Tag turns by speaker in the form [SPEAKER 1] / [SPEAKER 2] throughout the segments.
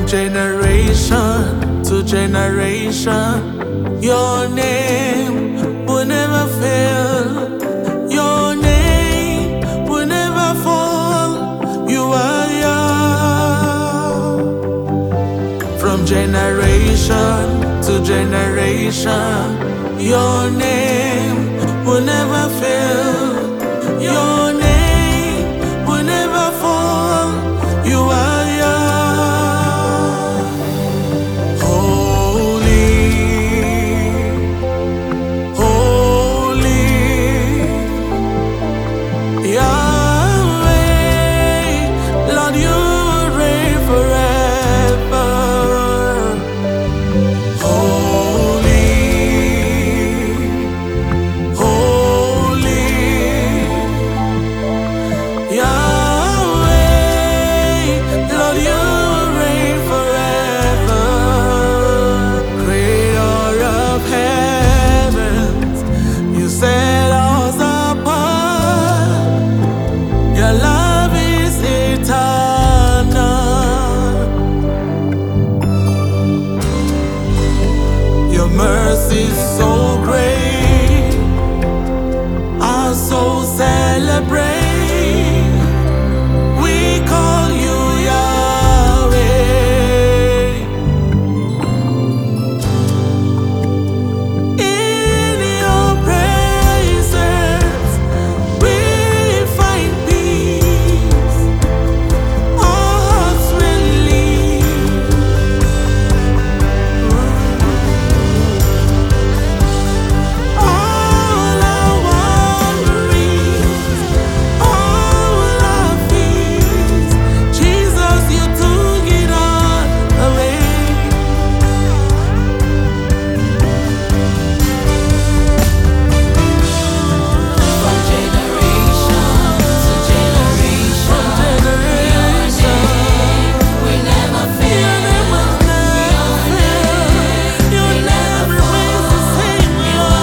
[SPEAKER 1] From generation to generation, your name will never fail. Your name will never fall. You are Yah. From generation to generation, your name will never fail. Your name will never fall. You are Yah. Holy, holy, Yahweh, Lord, you reign forever. Holy, holy, Yahweh, Lord, you reign forever. Creator of heavens, you set us apart. Your love is eternal. Your mercy is so great. Our souls celebrate. We call you Yahweh. In your presence, we find peace. Our hearts relieve. All our worries, all our fears, Jesus, you took it all away.
[SPEAKER 2] From generation to generation, we never fail.
[SPEAKER 1] Your name remains the same,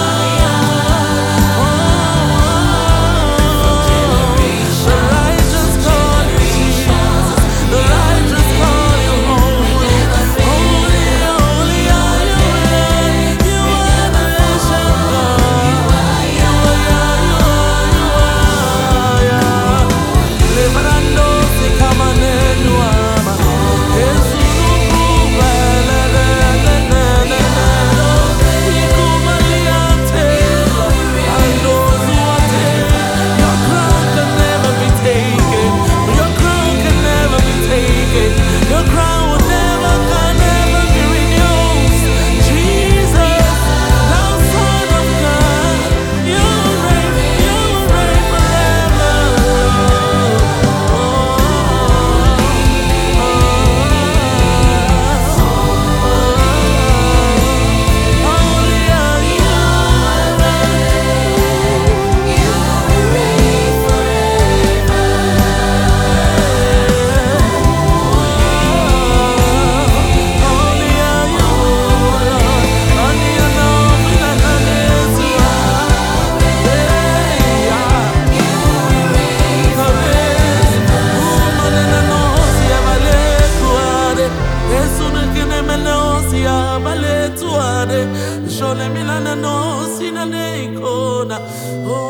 [SPEAKER 1] The righteous call you Jesus. The righteous call you holy. Holy, holy are you, You are the ancient God. You are Yah. Lebrando se camanenu ama. Jesus Your crown can never be taken. Your crown can never be taken. Your crown will never, can never be renewed. Jesus, thou Son of God, you reign forever. Holy are you. Holy are you, Lord. Only you know me like I need to. Woman in the nose, yeah, ballet to ade. Yesu nikine me nose, yeah, ballet to ade. Shole milana nose, ina neikona. Oh.